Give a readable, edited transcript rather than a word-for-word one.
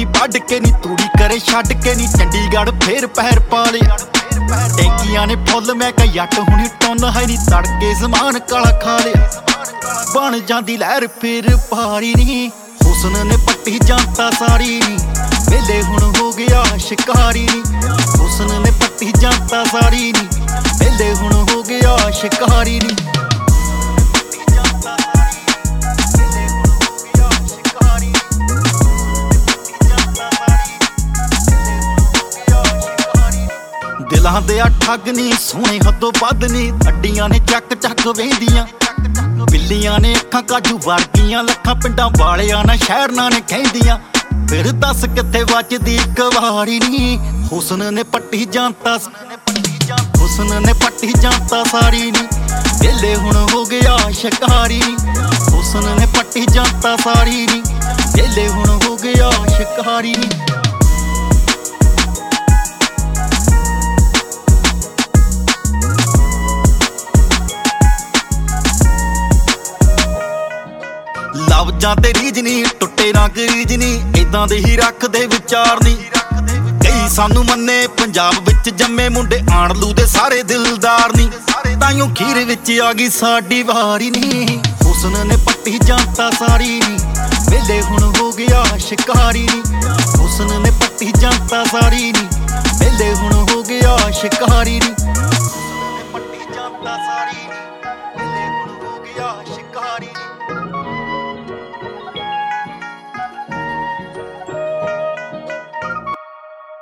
ਨੀ ਵੱਢ ਕੇ ਨੀ ਤੂੜੀ ਕਰੇ ਛੱਡ ਕੇ ਨੀ ਚੰਡੀਗੜ੍ਹ ਫੇਰ ਪੈਰ ਪਾ ਲਿਆ ਟੈਂਕੀਆਂ ਨੇ ਫੁੱਲ ਮੈਂ ਕਿਹਾ ਜੱਟ ਹੁਣੀ ਟੁੰਨ ਹੈ ਨੀ ਤੜਕੇ ਸਮਾਨ ਕਾਲਾ ਖਾ ਲਿਆ ਬਣ ਜਾਂਦੀ ਲਹਿਰ ਫੇਰ ਪਾਰੀ ਨੀ ਹੁਸਨ ਨੇ ਪੱਟੀ ਜਾਂਦਾ ਸਾਰੀ ਨੀ ਵੇਲੇ ਹੁਣ ਹੋ ਗਿਆ ਸ਼ਿਕਾਰੀ ਨੀ ਹੁਸਨ ਨੇ ਪੱਟੀ ਜਾਂਦਾ ਸਾਰੀ ਨੀ ਵੇਲੇ ਹੁਣ ਹੋ ਗਿਆ ਸ਼ਿਕਾਰੀ ਨੀ ਦਿਲਾਂ ਦੇ ਆ ਠੱਗ ਨੀ ਸੋਹਣੇ ਹੱਦੋਂ ਵੱਧ ਨੀ ਅੱਡੀਆਂ ਨੇ ਚੱਕ ਚੱਕ ਵੇਂਦੀਆਂ ਬਿੱਲੀਆਂ ਨੇ ਅੱਖਾਂ ਕਾਜੂ ਵਰਗੀਆਂ ਲੱਖਾਂ ਪਿੰਡਾਂ ਵਾਲਿਆਂ ਨਾ ਸ਼ਹਿਰਾਂ ਨੇ ਕਹਿੰਦੀਆਂ ਫਿਰ ਦੱਸ ਕਿੱਥੇ ਵੱਜਦੀ ਇੱਕ ਵਾਰੀ ਨੀ ਹੁਸਨ ਨੇ ਪੱਟੀ ਜਾਂਦਾ ਹੁਸਨ ਨੇ ਪੱਟੀ ਜਾਂਦਾ ਸਾਰੀ ਨੀ ਵੇਲੇ ਹੁਣ ਹੋ ਗਿਆ ਸ਼ਿਕਾਰੀ ਨੀ ਹੁਸਨ ਨੇ ਪੱਟੀ ਜਾਂਦਾ ਸਾਰੀ ਨੀ ਵੇਲੇ ਹੁਣ ਹੋ ਗਿਆ ਸ਼ਿਕਾਰੀ ਨੀ ਲਫ਼ਜ਼ਾਂ ਤੇ ਰੀਝ ਨੀ ਟੁੱਟੇ ਰੰਗ ਰੀਝ ਨੀ ਏਦਾਂ ਦੇ ਹੀ ਰੱਖਦੇ ਵਿਚਾਰ ਨੀ ਕਈ ਸਾਨੂੰ ਮੰਨੇ ਪੰਜਾਬ ਵਿੱਚ ਜੰਮੇ ਮੁੰਡੇ ਆਣਲੂ ਦੇ ਸਾਰੇ ਦਿਲਦਾਰ ਨੀ ਤਾਈਓ ਖੀਰ ਵਿੱਚ ਆ ਗਈ ਸਾਡੀ ਵਾਰੀ ਨੀ ਹੁਸਨ ਨੇ ਪੱਟੀ ਜਾਂਦਾ ਸਾਰੀ ਨੀ ਵੇਲੇ ਹੁਣ ਹੋ ਗਿਆ ਸ਼ਿਕਾਰੀ ਨੀ ਹੁਸਨ ਨੇ ਪੱਟੀ ਜਾਂਦਾ ਸਾਰੀ ਨੀ ਵੇਲੇ ਹੁਣ ਹੋ ਗਿਆ ਸ਼ਿਕਾਰੀ ਨੀ ਹੁਸਨ ਨੇ ਪੱਟੀ ਜਾਂਦਾ ਸਾਰੀ ਨੀ